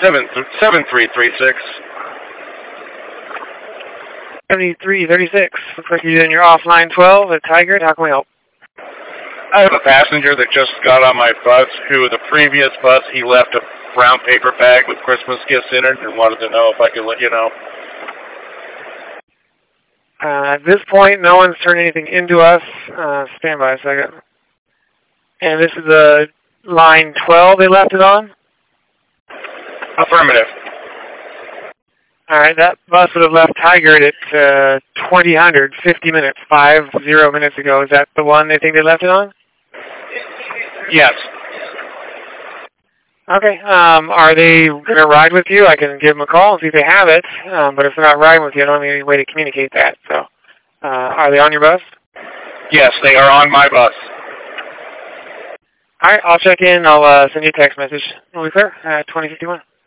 7336. 7336. Looks like you're in your offline 12 at Tigard. How can we help? I have a passenger that just got on my bus who the previous bus he left a brown paper bag with Christmas gifts in it and wanted to know if I could let you know. At this point, no one's turned anything into us. Stand by a second. And this is the line 12 they left it on? Affirmative. All right, that bus would have left Tigard at 2000, 50 minutes, 50 minutes ago. Is that the one they think they left it on? Yes. Okay, are they going to ride with you? I can give them a call and see if they have it, but if they're not riding with you, I don't have any way to communicate that. So, are they on your bus? Yes, they are on my bus. All right, I'll check in. I'll send you a text message. Will we clear? 2051.